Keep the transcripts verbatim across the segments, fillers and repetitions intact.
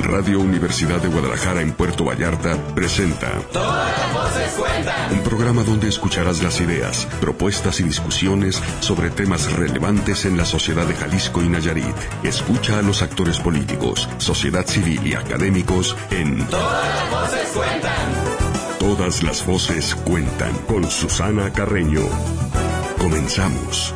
Radio Universidad de Guadalajara en Puerto Vallarta presenta Todas las voces cuentan. Un programa donde escucharás las ideas, propuestas y discusiones sobre temas relevantes en la sociedad de Jalisco y Nayarit. Escucha a los actores políticos, sociedad civil y académicos en Todas las voces cuentan. Todas las voces cuentan con Susana Carreño. Comenzamos.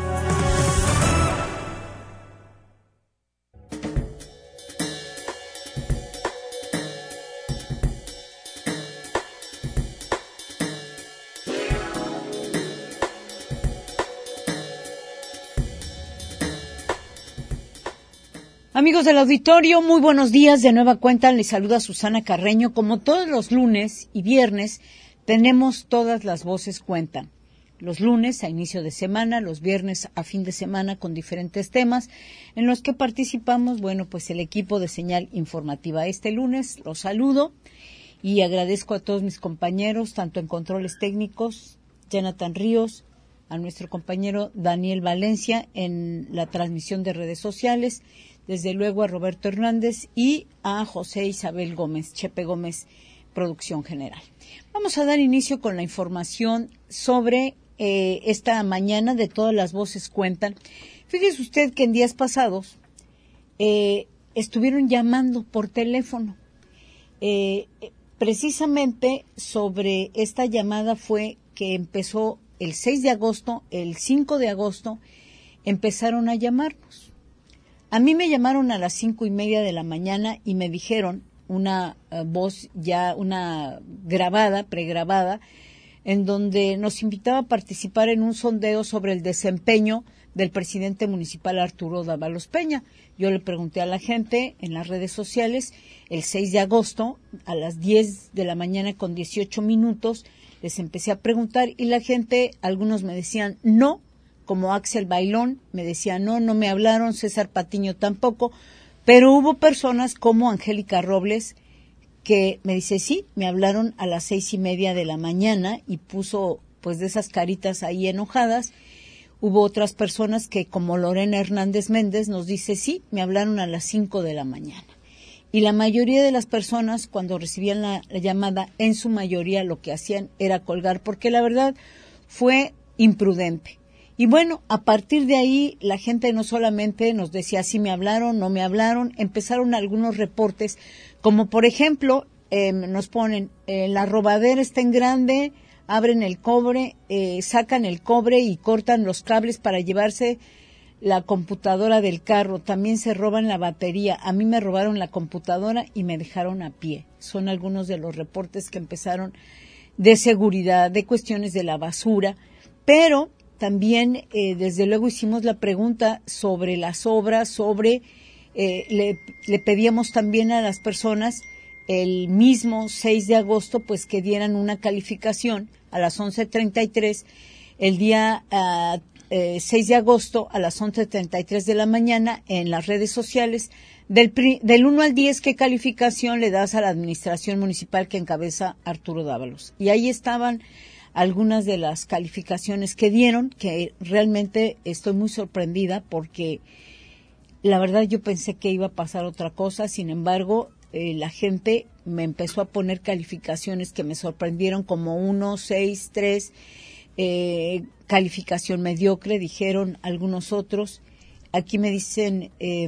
Amigos del auditorio, muy buenos días. De nueva cuenta les saluda Susana Carreño. Como todos los lunes y viernes, tenemos Todas las voces cuentan. Los lunes a inicio de semana, los viernes a fin de semana con diferentes temas en los que participamos, bueno, pues el equipo de Señal Informativa. Este lunes los saludo y agradezco a todos mis compañeros, tanto en controles técnicos, Jonathan Ríos, a nuestro compañero Daniel Valencia en la transmisión de redes sociales, desde luego a Roberto Hernández y a José Isabel Gómez, Chepe Gómez, producción general. Vamos a dar inicio con la información sobre eh, esta mañana de Todas las voces cuentan. Fíjese usted que en días pasados eh, estuvieron llamando por teléfono. Eh, precisamente sobre esta llamada fue que empezó el seis de agosto, el cinco de agosto, empezaron a llamarnos. A mí me llamaron a las cinco y media de la mañana y me dijeron una uh, voz ya, una grabada, pregrabada, en donde nos invitaba a participar en un sondeo sobre el desempeño del presidente municipal Arturo Dávalos Peña. Yo le pregunté a la gente en las redes sociales, el seis de agosto, a las diez de la mañana con dieciocho minutos, les empecé a preguntar y la gente, algunos me decían no, como Axel Bailón, me decía no, no me hablaron, César Patiño tampoco, pero hubo personas como Angélica Robles que me dice sí, me hablaron a las seis y media de la mañana y puso pues de esas caritas ahí enojadas. Hubo otras personas que como Lorena Hernández Méndez nos dice sí, me hablaron a las cinco de la mañana. Y la mayoría de las personas cuando recibían la, la llamada, en su mayoría lo que hacían era colgar, porque la verdad fue imprudente. Y bueno, a partir de ahí la gente no solamente nos decía si me hablaron, no me hablaron, empezaron algunos reportes, como por ejemplo, eh, nos ponen, eh, la robadera está en grande, abren el cobre, eh, sacan el cobre y cortan los cables para llevarse la computadora del carro, también se roban la batería, a mí me robaron la computadora y me dejaron a pie. Son algunos de los reportes que empezaron de seguridad, de cuestiones de la basura, pero también, eh, desde luego, hicimos la pregunta sobre las obras, sobre, eh, le, le pedíamos también a las personas el mismo seis de agosto, pues que dieran una calificación a las once treinta y tres, el día uh, eh, seis de agosto a las once treinta y tres de la mañana en las redes sociales, del, del uno al diez, ¿qué calificación le das a la administración municipal que encabeza Arturo Dávalos? Y ahí estaban algunas de las calificaciones que dieron, que realmente estoy muy sorprendida porque la verdad yo pensé que iba a pasar otra cosa, sin embargo, eh, la gente me empezó a poner calificaciones que me sorprendieron como uno, seis, tres, eh, calificación mediocre, dijeron algunos otros. Aquí me dicen, eh,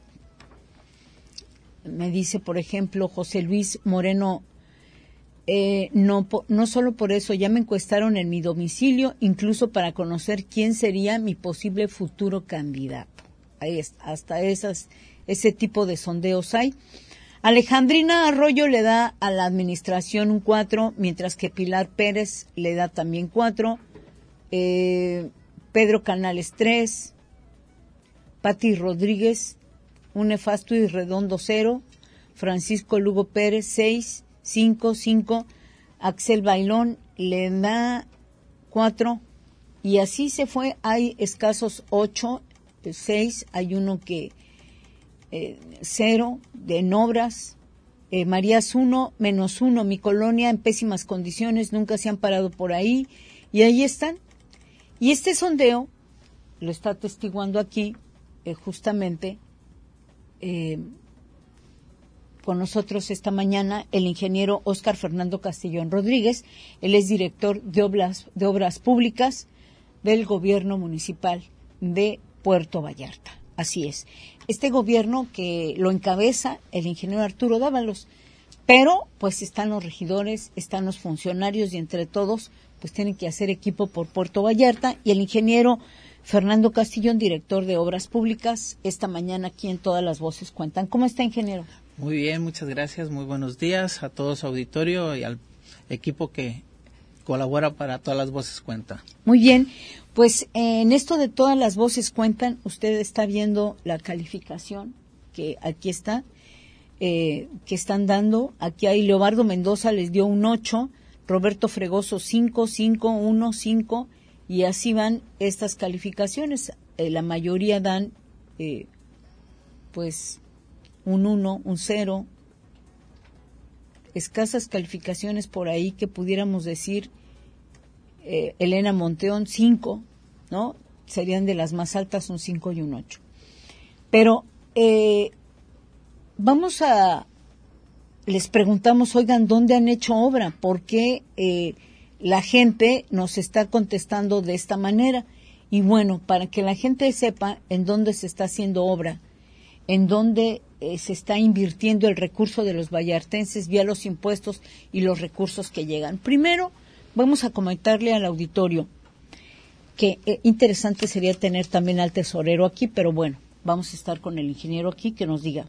me dice por ejemplo José Luis Moreno, Eh, no, no solo por eso, ya me encuestaron en mi domicilio, incluso para conocer quién sería mi posible futuro candidato. Ahí está, hasta esas, ese tipo de sondeos hay. Alejandrina Arroyo le da a la administración un cuatro, mientras que Pilar Pérez le da también cuatro. Eh, Pedro Canales tres. Pati Rodríguez, un nefasto y redondo cero. Francisco Lugo Pérez seis. cinco, cinco, Axel Bailón le da cuatro, y así se fue. Hay escasos ocho, seis, hay uno que eh, cero, de en obras, eh, Marías uno, menos uno, mi colonia en pésimas condiciones, nunca se han parado por ahí, y ahí están. Y este sondeo lo está atestiguando aquí, eh, justamente, eh, con nosotros esta mañana el ingeniero Óscar Fernando Castellón Rodríguez. Él es director de obras, de obras públicas del gobierno municipal de Puerto Vallarta. Así es. Este gobierno que lo encabeza el ingeniero Arturo Dávalos, pero pues están los regidores, están los funcionarios y entre todos pues tienen que hacer equipo por Puerto Vallarta, y el ingeniero Fernando Castellón, director de Obras Públicas, esta mañana aquí en Todas las Voces Cuentan. ¿Cómo está, ingeniero? Muy bien, muchas gracias, muy buenos días a todo su auditorio y al equipo que colabora para Todas las Voces Cuentan. Muy bien, pues eh, en esto de Todas las Voces Cuentan, usted está viendo la calificación que aquí está, eh, que están dando. Aquí hay Leobardo Mendoza les dio un ocho, Roberto Fregoso cinco, cinco, uno, cinco, y así van estas calificaciones. Eh, la mayoría dan eh, pues un uno, un cero, escasas calificaciones por ahí que pudiéramos decir eh, Elena Monteón cinco, ¿no? Serían de las más altas, un cinco y un ocho. Pero eh, vamos a, les preguntamos, oigan, ¿dónde han hecho obra? ¿Por qué eh, la gente nos está contestando de esta manera? Y bueno, para que la gente sepa en dónde se está haciendo obra, en dónde eh, se está invirtiendo el recurso de los vallartenses vía los impuestos y los recursos que llegan. Primero, vamos a comentarle al auditorio que eh, interesante sería tener también al tesorero aquí, pero bueno, vamos a estar con el ingeniero aquí que nos diga.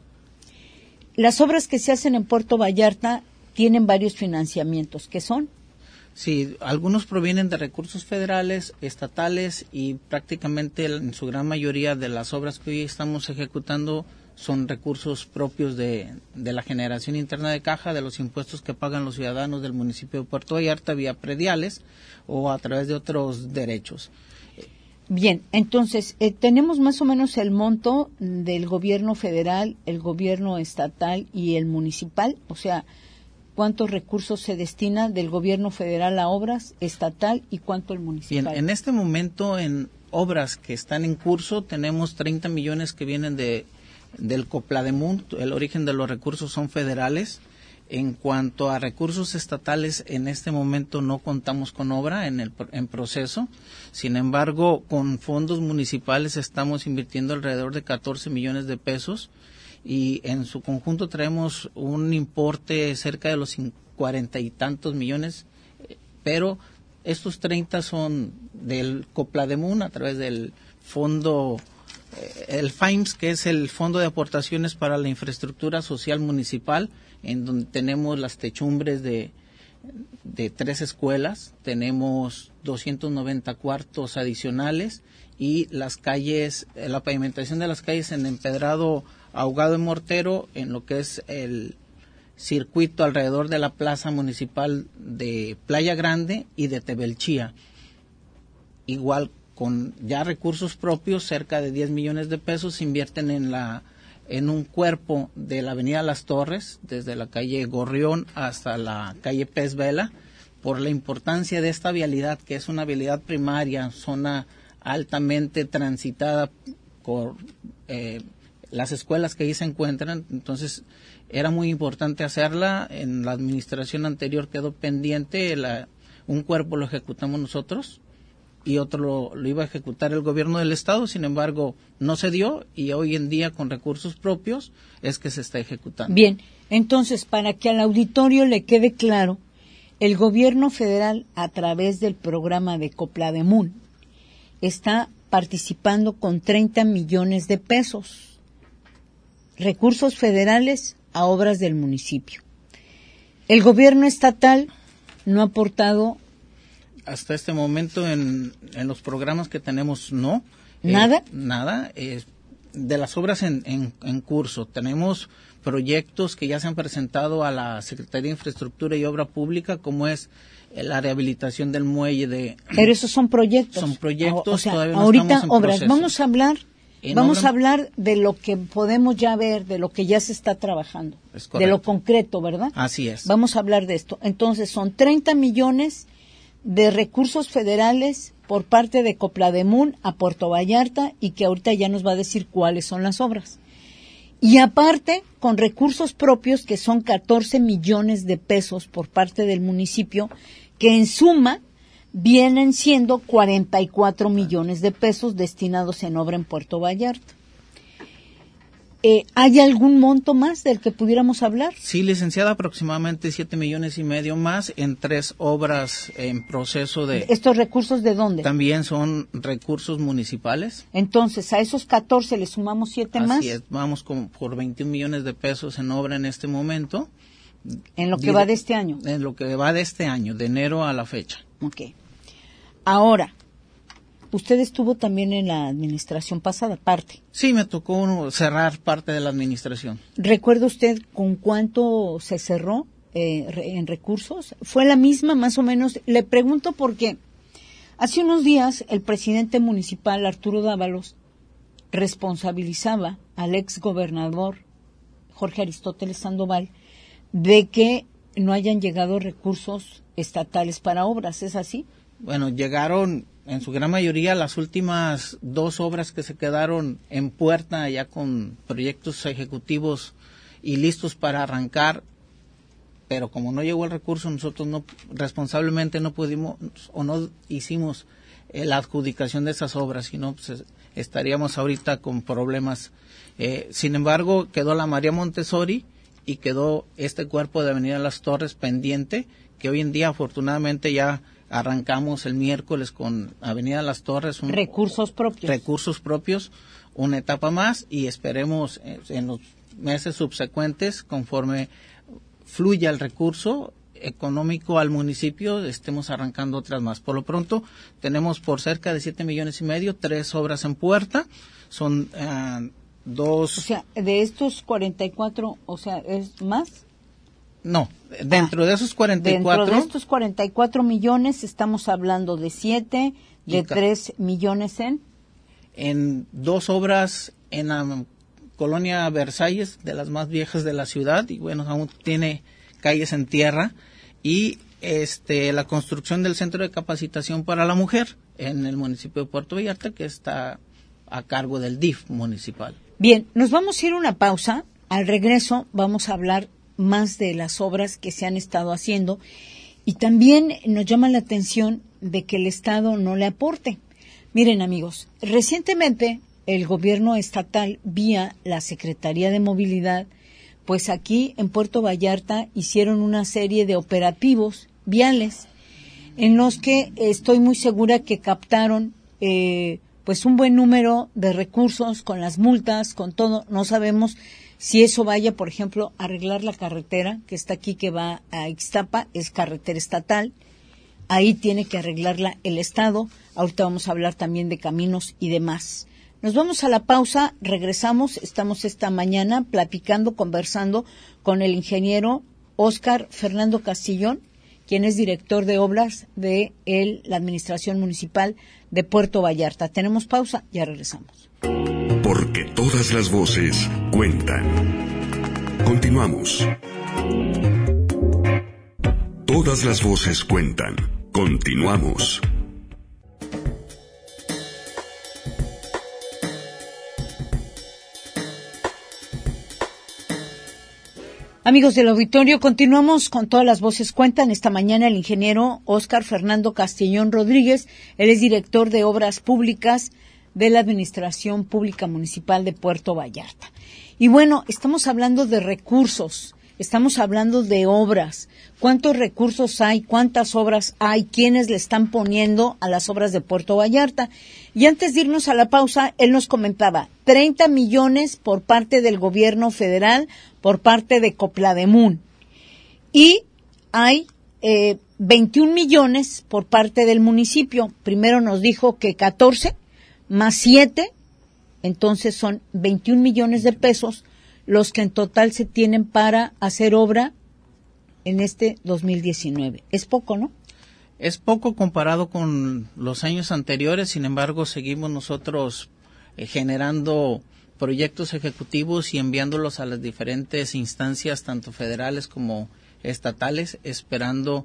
Las obras que se hacen en Puerto Vallarta tienen varios financiamientos. ¿Qué son? Sí, algunos provienen de recursos federales, estatales, y prácticamente en su gran mayoría de las obras que hoy estamos ejecutando son recursos propios de, de la generación interna de caja, de los impuestos que pagan los ciudadanos del municipio de Puerto Vallarta vía prediales o a través de otros derechos. Bien, entonces, eh, tenemos más o menos el monto del gobierno federal, el gobierno estatal y el municipal, o sea, ¿cuántos recursos se destina del gobierno federal a obras estatal y cuánto el municipal? Bien, en este momento en obras que están en curso tenemos treinta millones que vienen de del Coplademun. El origen de los recursos son federales. En cuanto a recursos estatales, en este momento no contamos con obra en el en proceso. Sin embargo, con fondos municipales estamos invirtiendo alrededor de catorce millones de pesos y en su conjunto traemos un importe cerca de los cuarenta y tantos millones, pero estos treinta son del Coplademun a través del fondo, el F A I M S, que es el Fondo de Aportaciones para la Infraestructura Social Municipal, en donde tenemos las techumbres de, de tres escuelas, tenemos doscientos noventa cuartos adicionales y las calles, la pavimentación de las calles en empedrado ahogado en mortero, en lo que es el circuito alrededor de la plaza municipal de Playa Grande y de Tebelchía. Igual con ya recursos propios, cerca de diez millones de pesos se invierten en la en un cuerpo de la avenida Las Torres, desde la calle Gorrión hasta la calle Pez Vela, por la importancia de esta vialidad, que es una vialidad primaria, zona altamente transitada por eh, las escuelas que ahí se encuentran. Entonces era muy importante hacerla. En la administración anterior quedó pendiente, la, un cuerpo lo ejecutamos nosotros y otro lo, lo iba a ejecutar el gobierno del estado. Sin embargo, no se dio y hoy en día con recursos propios es que se está ejecutando. Bien, entonces para que al auditorio le quede claro, el gobierno federal a través del programa de Coplademun está participando con treinta millones de pesos, recursos federales a obras del municipio. El gobierno estatal no ha aportado. Hasta este momento en, en los programas que tenemos no. ¿Nada? Eh, nada. Eh, de las obras en, en, en curso, tenemos proyectos que ya se han presentado a la Secretaría de Infraestructura y Obra Pública, como es la rehabilitación del muelle de... Pero esos son proyectos. Son proyectos, o sea, todavía no ahorita estamos en obras. proceso. Vamos a hablar, En vamos obra... a hablar de lo que podemos ya ver, de lo que ya se está trabajando, de lo concreto, ¿verdad? Así es. Vamos a hablar de esto. Entonces, son treinta millones de recursos federales por parte de Coplademun a Puerto Vallarta y que ahorita ya nos va a decir cuáles son las obras. Y aparte, con recursos propios, que son catorce millones de pesos por parte del municipio, que en suma vienen siendo cuarenta y cuatro millones de pesos destinados en obra en Puerto Vallarta. Eh, ¿Hay algún monto más del que pudiéramos hablar? Sí, licenciada, aproximadamente siete millones y medio más en tres obras en proceso de... ¿Estos recursos de dónde? También son recursos municipales. Entonces, a esos catorce le sumamos siete más. Así es, vamos como por veintiún millones de pesos en obra en este momento. En lo que va de este año. En lo que va de este año, de enero a la fecha. Ok. Ahora, usted estuvo también en la administración pasada, parte. Sí, me tocó cerrar parte de la administración. ¿Recuerda usted con cuánto se cerró eh, en recursos? ¿Fue la misma más o menos? Le pregunto porque hace unos días el presidente municipal, Arturo Dávalos, responsabilizaba al ex gobernador Jorge Aristóteles Sandoval de que no hayan llegado recursos estatales para obras. ¿Es así? Bueno, llegaron en su gran mayoría las últimas dos obras que se quedaron en puerta ya con proyectos ejecutivos y listos para arrancar, pero como no llegó el recurso, nosotros no responsablemente no pudimos o no hicimos eh, la adjudicación de esas obras, sino pues, estaríamos ahorita con problemas. Eh, sin embargo, quedó la María Montessori y quedó este cuerpo de Avenida Las Torres pendiente, que hoy en día afortunadamente ya arrancamos el miércoles con Avenida Las Torres. Un, recursos propios. Recursos propios, una etapa más, y esperemos en los meses subsecuentes, conforme fluya el recurso económico al municipio, estemos arrancando otras más. Por lo pronto, tenemos por cerca de siete millones y medio, tres obras en puerta, son uh, dos... O sea, de estos cuarenta y cuatro, o sea, ¿es más? No, dentro ah, de esos cuarenta y cuatro... Dentro de estos cuarenta y cuatro millones estamos hablando de siete, de tres millones en... En dos obras en la colonia Versalles, de las más viejas de la ciudad, y bueno, aún tiene calles en tierra, y este la construcción del Centro de Capacitación para la Mujer en el municipio de Puerto Vallarta, que está a cargo del D I F municipal. Bien, nos vamos a ir a una pausa. Al regreso vamos a hablar más de las obras que se han estado haciendo, y también nos llama la atención de que el Estado no le aporte. Miren, amigos, recientemente el gobierno estatal, vía la Secretaría de Movilidad, pues aquí en Puerto Vallarta hicieron una serie de operativos viales en los que estoy muy segura que captaron eh, pues un buen número de recursos con las multas, con todo. No sabemos si eso vaya, por ejemplo, a arreglar la carretera que está aquí, que va a Ixtapa, es carretera estatal. Ahí tiene que arreglarla el Estado. Ahorita vamos a hablar también de caminos y demás. Nos vamos a la pausa, regresamos. Estamos esta mañana platicando, conversando con el ingeniero Óscar Fernando Castillón, quien es director de obras de el, la Administración Municipal de Puerto Vallarta. Tenemos pausa, ya regresamos. Porque todas las voces cuentan. Continuamos. Todas las voces cuentan. Continuamos. Amigos del auditorio, continuamos con Todas las voces cuentan. Esta mañana el ingeniero Óscar Fernando Castillón Rodríguez, él es director de Obras Públicas de la Administración Pública Municipal de Puerto Vallarta. Y bueno, estamos hablando de recursos, estamos hablando de obras. ¿Cuántos recursos hay? ¿Cuántas obras hay? ¿Quiénes le están poniendo a las obras de Puerto Vallarta? Y antes de irnos a la pausa, él nos comentaba treinta millones por parte del gobierno federal, por parte de Coplademun. Y hay eh, veintiún millones por parte del municipio. Primero nos dijo que catorce más siete, entonces son veintiún millones de pesos los que en total se tienen para hacer obra en este dos mil diecinueve. Es poco, ¿no? Es poco comparado con los años anteriores, sin embargo, seguimos nosotros eh, generando proyectos ejecutivos y enviándolos a las diferentes instancias, tanto federales como estatales, esperando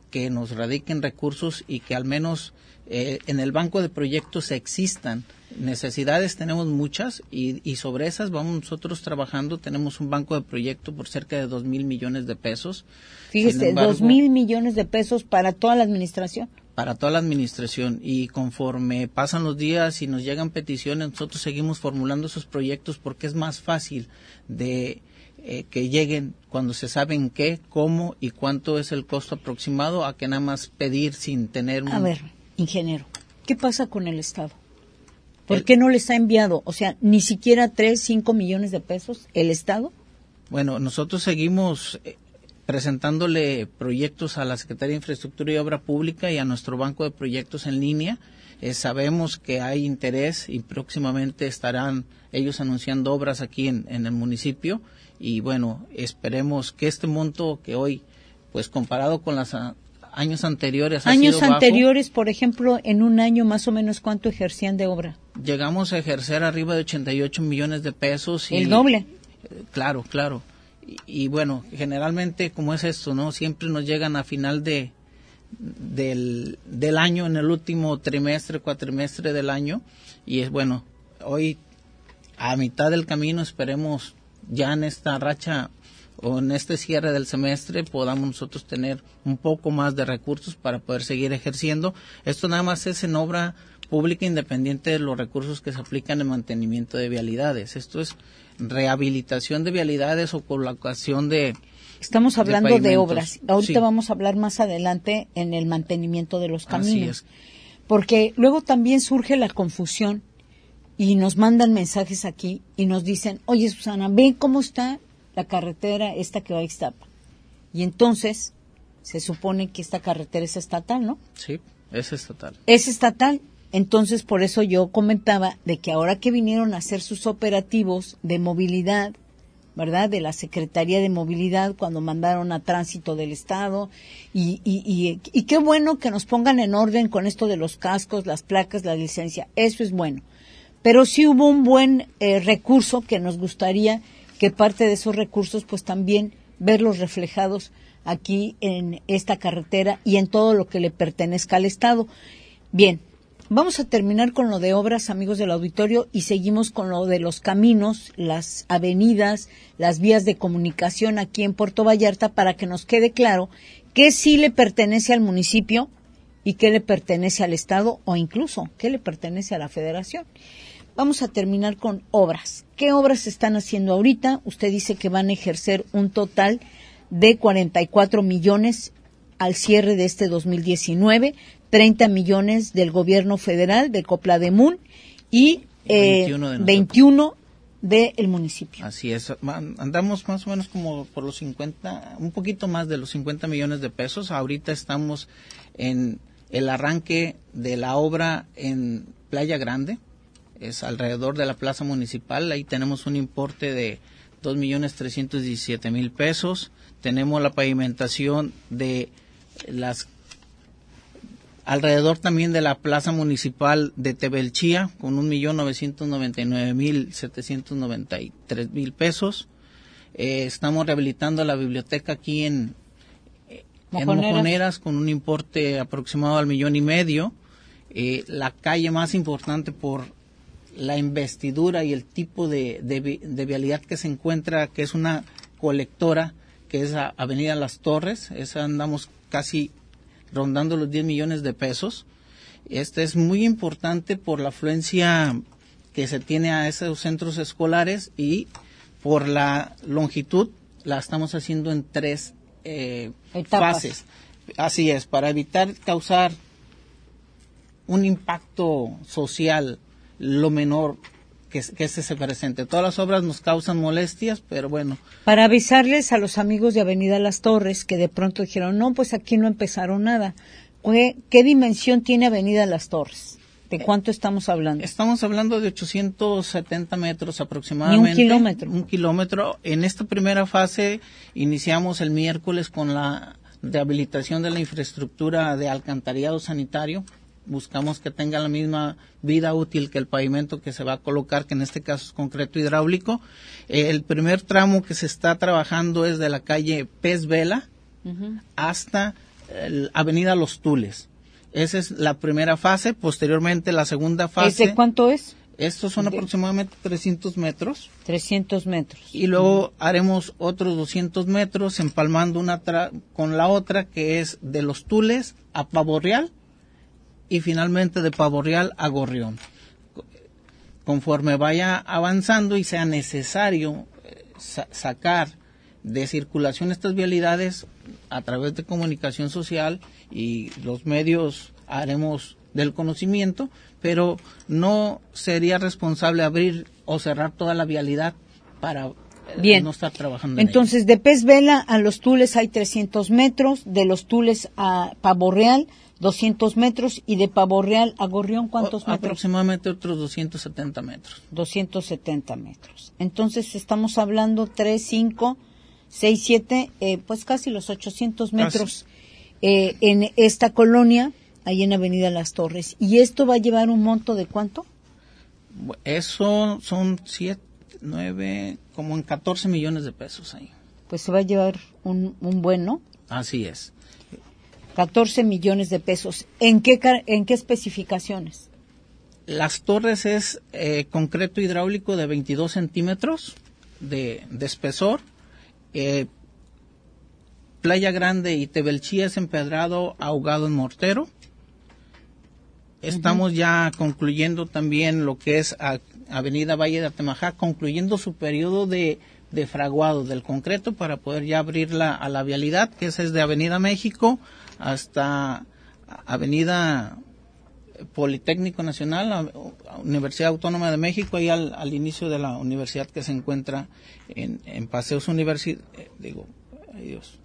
que nos radiquen recursos y que al menos eh, en el banco de proyectos existan. Necesidades tenemos muchas y, y sobre esas vamos nosotros trabajando. Tenemos un banco de proyecto por cerca de dos mil millones de pesos. Fíjese, dos mil millones de pesos para toda la administración. Para toda la administración, y conforme pasan los días y nos llegan peticiones, nosotros seguimos formulando esos proyectos porque es más fácil de eh, que lleguen cuando se sabe en qué, cómo y cuánto es el costo aproximado, a que nada más pedir sin tener un... A ver, ingeniero, ¿qué pasa con el Estado? ¿Por el... qué no les ha enviado, o sea, ni siquiera tres, cinco millones de pesos el Estado? Bueno, nosotros seguimos... Eh, presentándole proyectos a la Secretaría de Infraestructura y Obra Pública y a nuestro banco de proyectos en línea. Eh, sabemos que hay interés y próximamente estarán ellos anunciando obras aquí en, en el municipio, y bueno, esperemos que este monto que hoy, pues comparado con los a, años anteriores, años ha sido anteriores, bajo. Por ejemplo, en un año más o menos, ¿cuánto ejercían de obra? Llegamos a ejercer arriba de ochenta y ocho millones de pesos. Y, ¿el doble? Eh, claro, claro. Y bueno, generalmente, como es esto, ¿no? Siempre nos llegan a final de del, del año, en el último trimestre, cuatrimestre del año, y es bueno, hoy a mitad del camino, esperemos ya en esta racha o en este cierre del semestre podamos nosotros tener un poco más de recursos para poder seguir ejerciendo. Esto nada más es en obra pública independiente de los recursos que se aplican en mantenimiento de vialidades. Esto es rehabilitación de vialidades o colocación de... Estamos hablando de, de obras. Ahorita sí. Vamos a hablar más adelante en el mantenimiento de los caminos. Así es. Porque luego también surge la confusión y nos mandan mensajes aquí y nos dicen, oye, Susana, ve cómo está la carretera esta que va a Ixtapa. Y entonces se supone que esta carretera es estatal, ¿no? Sí, es estatal. Es estatal. Entonces, por eso yo comentaba de que ahora que vinieron a hacer sus operativos de movilidad, ¿verdad?, de la Secretaría de Movilidad, cuando mandaron a Tránsito del Estado, y, y, y, y qué bueno que nos pongan en orden con esto de los cascos, las placas, la licencia, eso es bueno. Pero sí hubo un buen eh, recurso que nos gustaría que parte de esos recursos, pues también verlos reflejados aquí en esta carretera y en todo lo que le pertenezca al Estado. Bien. Vamos a terminar con lo de obras, amigos del auditorio, y seguimos con lo de los caminos, las avenidas, las vías de comunicación aquí en Puerto Vallarta, para que nos quede claro qué sí le pertenece al municipio y qué le pertenece al Estado, o incluso qué le pertenece a la Federación. Vamos a terminar con obras. ¿Qué obras están haciendo ahorita? Usted dice que van a ejercer un total de cuarenta y cuatro millones al cierre de este dos mil diecinueve, treinta millones del gobierno federal, de Coplademun, y eh, veintiuno, de veintiuno del municipio. Así es, andamos más o menos como por los cincuenta, un poquito más de los cincuenta millones de pesos. Ahorita estamos en el arranque de la obra en Playa Grande, es alrededor de la plaza municipal. Ahí tenemos un importe de dos millones trescientos diecisiete mil pesos. Tenemos la pavimentación de las alrededor también de la plaza municipal de Tebelchía con un millón novecientos noventa y nueve mil setecientos noventa y tres mil pesos. Eh, estamos rehabilitando la biblioteca aquí en, en Mojoneras con un importe aproximado al millón y medio. Eh, la calle más importante por la investidura y el tipo de, de, de vialidad que se encuentra, que es una colectora, que es a Avenida Las Torres, esa andamos casi rondando los diez millones de pesos. Este es muy importante por la afluencia que se tiene a esos centros escolares y por la longitud. La estamos haciendo en tres eh, fases. Así es, para evitar causar un impacto social lo menor que, que este se presente. Todas las obras nos causan molestias, pero bueno. Para avisarles a los amigos de Avenida Las Torres que de pronto dijeron, no, pues aquí no empezaron nada. ¿Qué, qué dimensión tiene Avenida Las Torres? ¿De cuánto estamos hablando? Estamos hablando de ochocientos setenta metros aproximadamente. ¿Y un kilómetro? Un kilómetro. En esta primera fase iniciamos el miércoles con la rehabilitación de la infraestructura de alcantarillado sanitario. Buscamos que tenga la misma vida útil que el pavimento que se va a colocar, que en este caso es concreto hidráulico. El primer tramo que se está trabajando es de la calle Pez Vela uh-huh. hasta el Avenida Los Tules. Esa es la primera fase. Posteriormente, la segunda fase. ¿Ese cuánto es? Estos son de... aproximadamente trescientos metros. trescientos metros. Y luego uh-huh. haremos otros doscientos metros, empalmando una tra- con la otra, que es de Los Tules a Pavo Real, y finalmente de Pavo Real a Gorrión. Conforme vaya avanzando y sea necesario sa- sacar de circulación estas vialidades a través de comunicación social y los medios haremos del conocimiento, pero no sería responsable abrir o cerrar toda la vialidad para Bien. no estar trabajando en Entonces, ello. de Pez Vela a Los Tules hay trescientos metros, de Los Tules a Pavo Real doscientos metros, y de Pavo Real a Gorrión, ¿cuántos o, metros? Aproximadamente otros doscientos setenta metros. doscientos setenta metros. Entonces, estamos hablando tres, cinco, seis, siete, eh, pues casi los ochocientos metros eh, en esta colonia, ahí en Avenida Las Torres. ¿Y esto va a llevar un monto de cuánto? Eso son siete, nueve, como en catorce millones de pesos ahí. Pues se va a llevar un, un buen, ¿no? Así es. catorce millones de pesos. ¿En qué, en qué especificaciones? Las Torres es eh, concreto hidráulico de veintidós centímetros de, de espesor. Eh, Playa Grande y Tebelchía es empedrado ahogado en mortero. Estamos uh-huh. ya concluyendo también lo que es a, Avenida Valle de Atemajac, concluyendo su periodo de, de fraguado del concreto para poder ya abrirla a la vialidad, que esa es de Avenida México hasta Avenida Politécnico Nacional, Universidad Autónoma de México, ahí al, al inicio de la universidad que se encuentra en, en Paseos Universidad, eh, digo, ay Dios,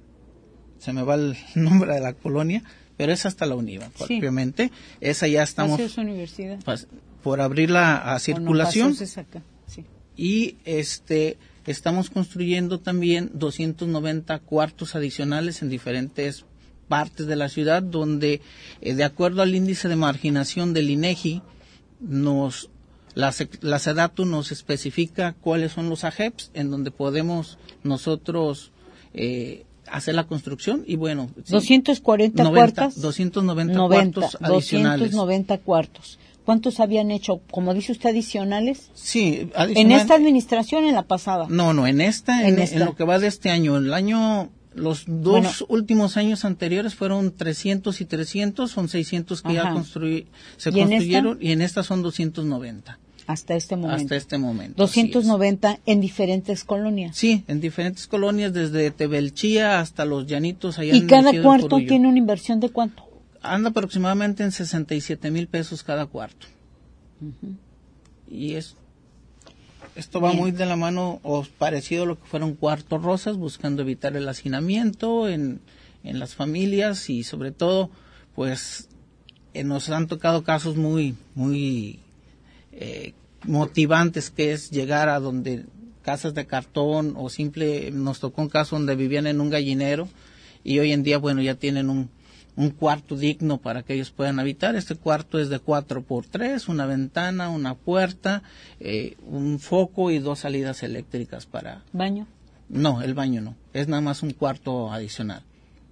se me va el nombre de la colonia, pero es hasta la UNIVA, sí. propiamente. Esa ya estamos Paseos Universidad. Pas, por abrirla a circulación. No, es acá. Sí. Y este estamos construyendo también doscientos noventa cuartos adicionales en diferentes partes de la ciudad, donde eh, de acuerdo al índice de marginación del INEGI, nos la, la SEDATU nos especifica cuáles son los A J E Ps en donde podemos nosotros eh, hacer la construcción. Y bueno, sí, doscientos cuarenta noventa, cuartos, doscientos noventa noventa, cuartos adicionales. doscientos noventa cuartos. ¿Cuántos habían hecho, como dice usted, adicionales? Sí, adicional. ¿En esta administración o en la pasada? No, no, en esta, en, en, esta. en lo que va de este año. El año, los dos bueno, últimos años anteriores fueron trescientos y trescientos, son seiscientos que ajá. ya construy, se ¿Y construyeron en y en esta son doscientos noventa. Hasta este momento. Hasta este momento. doscientos noventa en diferentes colonias. Sí, en diferentes colonias, desde Tebelchía hasta Los Llanitos. Allá ¿Y cada cuarto tiene una inversión de cuánto? Anda aproximadamente en sesenta y siete mil pesos cada cuarto. Uh-huh. Y es, esto va Bien. muy de la mano, o parecido a lo que fueron cuartos rosas, buscando evitar el hacinamiento en, en las familias y sobre todo, pues, eh, nos han tocado casos muy, muy eh, motivantes, que es llegar a donde casas de cartón o simple, nos tocó un caso donde vivían en un gallinero y hoy en día, bueno, ya tienen un un cuarto digno para que ellos puedan habitar. Este cuarto es de cuatro por tres, una ventana, una puerta, eh, un foco y dos salidas eléctricas para... ¿Baño? No, el baño no, es nada más un cuarto adicional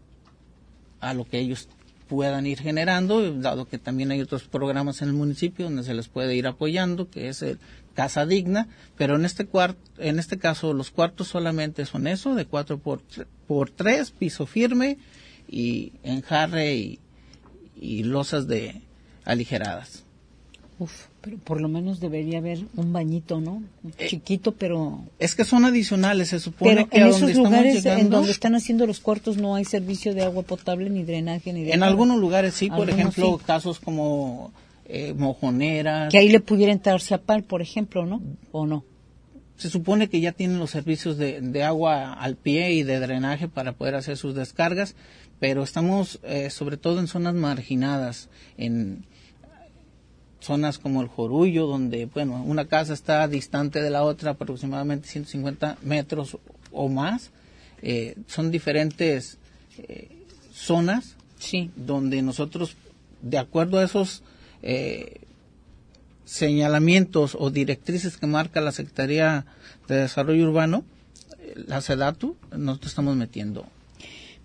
a lo que ellos puedan ir generando, dado que también hay otros programas en el municipio donde se les puede ir apoyando, que es el Casa Digna, pero en este cuarto, en este caso los cuartos solamente son eso, de cuatro por tres, piso firme, y enjarre y, y losas de aligeradas. Uf, pero por lo menos debería haber un bañito, ¿no? Eh, Chiquito, pero... Es que son adicionales, se supone pero que en a esos donde lugares estamos llegando, en donde están haciendo los cuartos no hay servicio de agua potable, ni drenaje, ni de En nada. algunos lugares sí, por Algunos ejemplo, sí. casos como eh, Mojoneras. Que ahí le pudiera entrar Zapal, por ejemplo, ¿no? ¿O no? Se supone que ya tienen los servicios de, de agua al pie y de drenaje para poder hacer sus descargas, pero estamos eh, sobre todo en zonas marginadas, en zonas como el Jorullo, donde, bueno, una casa está distante de la otra aproximadamente ciento cincuenta metros o más. Eh, son diferentes eh, zonas sí. donde nosotros, de acuerdo a esos eh, señalamientos o directrices que marca la Secretaría de Desarrollo Urbano, la SEDATU, nosotros estamos metiendo.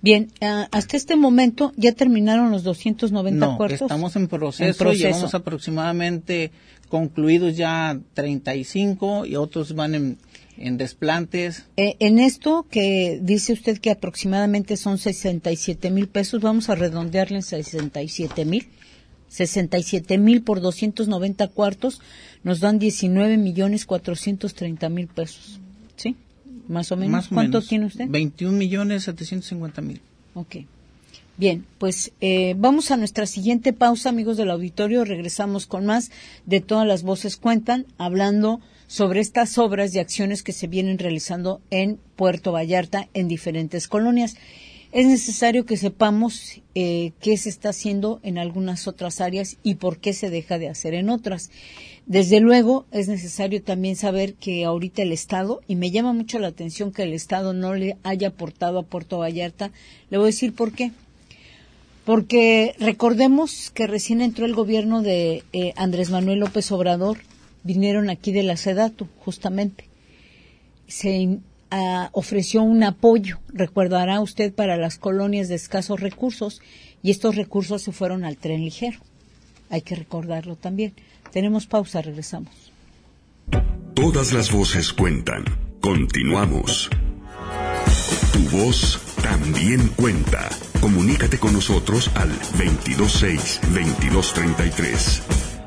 Bien, uh, hasta este momento ya terminaron los doscientos noventa no, cuartos. Estamos en proceso, en proceso. Llevamos aproximadamente concluidos ya treinta y cinco y otros van en, en desplantes. Eh, en esto que dice usted que aproximadamente son sesenta y siete mil pesos, vamos a redondearle en sesenta y siete mil. sesenta y siete mil por doscientos noventa cuartos nos dan diecinueve millones cuatrocientos treinta mil pesos. ¿Sí? Más o menos. Más o ¿Cuánto menos. tiene usted? veintiún millones setecientos cincuenta mil. Ok. Bien, pues eh, vamos a nuestra siguiente pausa, amigos del auditorio. Regresamos con más de Todas las Voces Cuentan, hablando sobre estas obras y acciones que se vienen realizando en Puerto Vallarta en diferentes colonias. Es necesario que sepamos eh, qué se está haciendo en algunas otras áreas y por qué se deja de hacer en otras. Desde luego, es necesario también saber que ahorita el Estado, y me llama mucho la atención que el Estado no le haya aportado a Puerto Vallarta, le voy a decir por qué. Porque recordemos que recién entró el gobierno de eh, Andrés Manuel López Obrador, vinieron aquí de la SEDATU, justamente. Se Uh, ofreció un apoyo, recordará usted, para las colonias de escasos recursos, y estos recursos se fueron al tren ligero. Hay que recordarlo también. Tenemos pausa, regresamos. Todas las voces cuentan. Continuamos. Tu voz también cuenta. Comunícate con nosotros al veintidós seis, veintidós treinta y tres.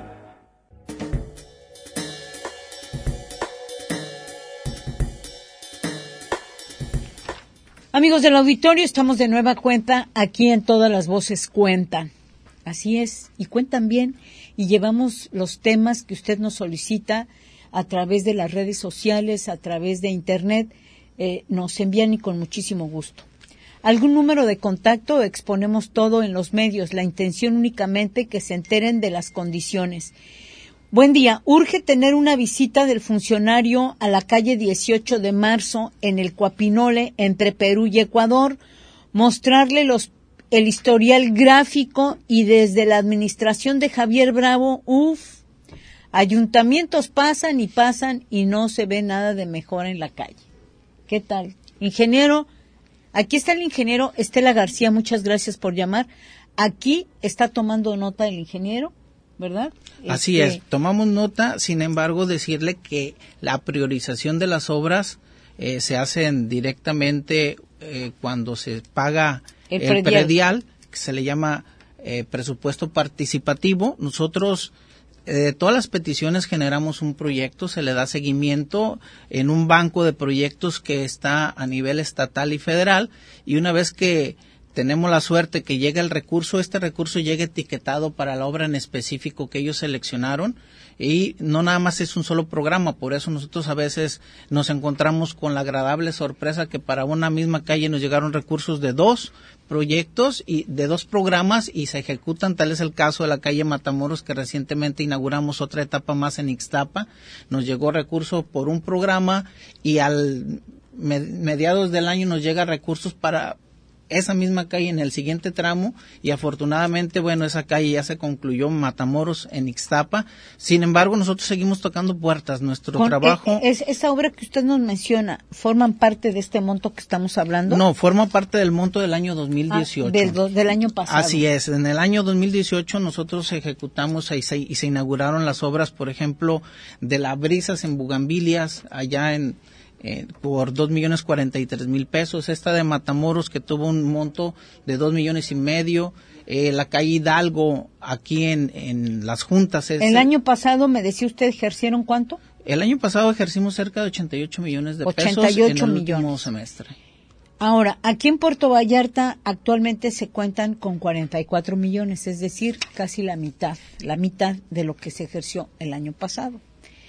Amigos del auditorio, estamos de nueva cuenta aquí en Todas las Voces Cuentan. Así es, y cuentan bien, y llevamos los temas que usted nos solicita a través de las redes sociales, a través de Internet, eh, nos envían y con muchísimo gusto. ¿Algún número de contacto? Exponemos todo en los medios, la intención únicamente que se enteren de las condiciones. Buen día. Urge tener una visita del funcionario a la calle dieciocho de marzo en el Coapinole, entre Perú y Ecuador, mostrarle los, el historial gráfico y desde la administración de Javier Bravo, uff, ayuntamientos pasan y pasan y no se ve nada de mejora en la calle. ¿Qué tal? Ingeniero, aquí está el ingeniero Estela García, muchas gracias por llamar. Aquí está tomando nota el ingeniero, ¿verdad? Así Este... es, tomamos nota, sin embargo, decirle que la priorización de las obras eh, se hacen directamente eh, cuando se paga el, el predial. predial, que se le llama eh, presupuesto participativo. Nosotros, eh, de todas las peticiones, generamos un proyecto, se le da seguimiento en un banco de proyectos que está a nivel estatal y federal, y una vez que tenemos la suerte que llega el recurso, este recurso llega etiquetado para la obra en específico que ellos seleccionaron, y no nada más es un solo programa. Por eso nosotros a veces nos encontramos con la agradable sorpresa que para una misma calle nos llegaron recursos de dos proyectos y de dos programas y se ejecutan. Tal es el caso de la calle Matamoros, que recientemente inauguramos otra etapa más en Ixtapa. Nos llegó recurso por un programa y al mediados del año nos llega recursos para esa misma calle en el siguiente tramo, y afortunadamente, bueno, esa calle ya se concluyó, Matamoros en Ixtapa. Sin embargo, nosotros seguimos tocando puertas. Nuestro Con, trabajo... Es, ¿Esa obra que usted nos menciona forman parte de este monto que estamos hablando? No, forma parte del monto del año dos mil dieciocho. Ah, del, do, del año pasado. Así es. En el año dos mil dieciocho nosotros ejecutamos y se, y se inauguraron las obras, por ejemplo, de la Brisas en Bugambilias, allá en... Eh, por dos millones cuarenta y tres mil pesos, esta de Matamoros que tuvo un monto de dos millones y medio, eh, la calle Hidalgo aquí en, en las juntas. Es, el año pasado, me decía usted, ¿ejercieron cuánto? El año pasado ejercimos cerca de ochenta y ocho millones de ochenta y ocho pesos en el millones. último semestre. Ahora, aquí en Puerto Vallarta actualmente se cuentan con cuarenta y cuatro millones, es decir, casi la mitad, la mitad de lo que se ejerció el año pasado.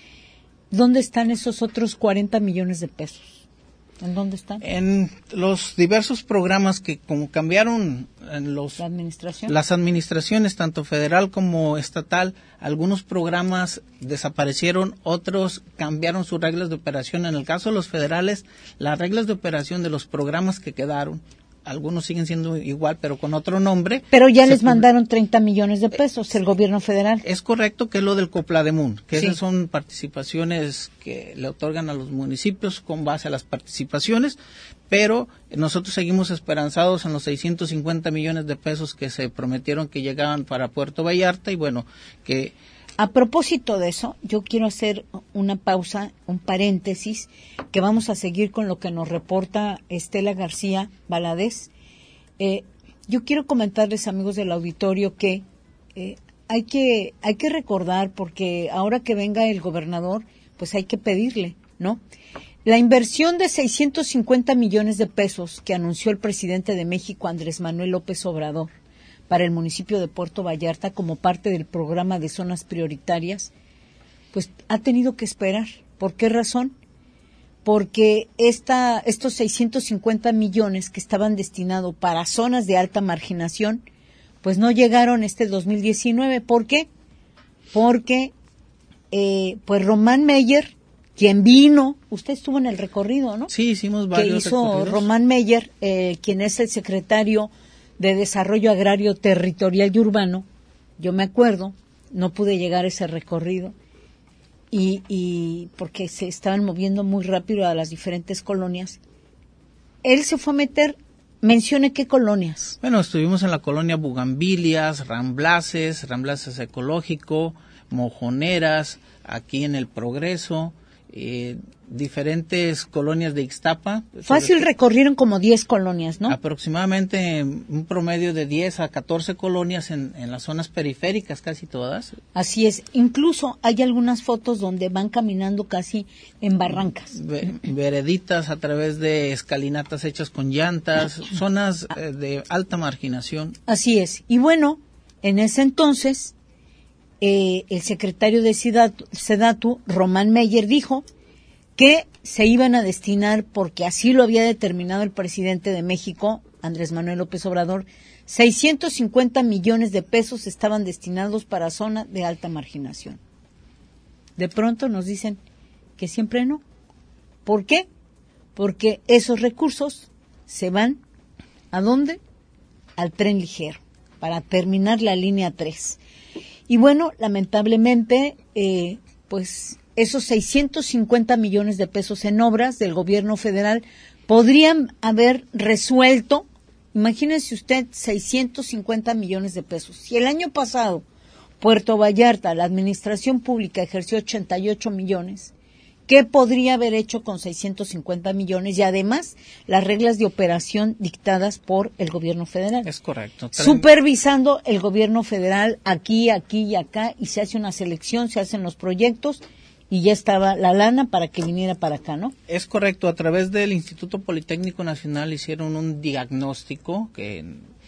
¿Dónde están esos otros cuarenta millones de pesos? ¿En dónde están? En los diversos programas que como cambiaron en los, ¿La administración? las administraciones, tanto federal como estatal, algunos programas desaparecieron, otros cambiaron sus reglas de operación. En el caso de los federales, las reglas de operación de los programas que quedaron algunos siguen siendo igual, pero con otro nombre. Pero ya les mandaron treinta millones de pesos el gobierno federal. Es correcto, que es lo del Coplademun, que sí. esas son participaciones que le otorgan a los municipios con base a las participaciones, pero nosotros seguimos esperanzados en los seiscientos cincuenta millones de pesos que se prometieron que llegaban para Puerto Vallarta y bueno, que... A propósito de eso, yo quiero hacer una pausa, un paréntesis, que vamos a seguir con lo que nos reporta Estela García Valadez. Eh, yo quiero comentarles, amigos del auditorio, que eh, hay que hay que recordar, porque ahora que venga el gobernador, pues hay que pedirle, ¿no? La inversión de seiscientos cincuenta millones de pesos que anunció el presidente de México, Andrés Manuel López Obrador, para el municipio de Puerto Vallarta como parte del programa de zonas prioritarias, pues ha tenido que esperar. ¿Por qué razón? Porque esta, estos seiscientos cincuenta millones que estaban destinados para zonas de alta marginación, pues no llegaron este dos mil diecinueve. ¿Por qué? Porque eh, pues Román Meyer, quien vino, usted estuvo en el recorrido, ¿no? Sí, hicimos varios que hizo recorridos. Román Meyer, eh, quien es el secretario de Desarrollo Agrario Territorial y Urbano. Yo me acuerdo, no pude llegar a ese recorrido y, y porque se estaban moviendo muy rápido a las diferentes colonias. Él se fue a meter, mencione qué colonias. Bueno, estuvimos en la colonia Bugambilias, Ramblaces, Ramblaces Ecológico, Mojoneras, aquí en El Progreso, eh, diferentes colonias de Ixtapa. Fácil recorrieron como diez colonias, ¿no? Aproximadamente un promedio de diez a catorce colonias en, en las zonas periféricas, casi todas. Así es. Incluso hay algunas fotos donde van caminando casi en barrancas. Ve, vereditas a través de escalinatas hechas con llantas, zonas eh, de alta marginación. Así es. Y bueno, en ese entonces, eh, el secretario de Sedatu, Sedatu, Román Meyer, dijo que se iban a destinar, porque así lo había determinado el presidente de México, Andrés Manuel López Obrador, seiscientos cincuenta millones de pesos estaban destinados para zona de alta marginación. De pronto nos dicen que siempre no. ¿Por qué? Porque esos recursos se van, ¿a dónde? Al tren ligero, para terminar la línea tres. Y bueno, lamentablemente, eh, pues... esos seiscientos cincuenta millones de pesos en obras del gobierno federal podrían haber resuelto, imagínense usted, seiscientos cincuenta millones de pesos. Si el año pasado Puerto Vallarta, la administración pública, ejerció ochenta y ocho millones, ¿qué podría haber hecho con seiscientos cincuenta millones? Y además, las reglas de operación dictadas por el gobierno federal. Es correcto. Supervisando el gobierno federal aquí, aquí y acá, y se hace una selección, se hacen los proyectos, y ya estaba la lana para que viniera para acá, ¿no? Es correcto. A través del Instituto Politécnico Nacional hicieron un diagnóstico que,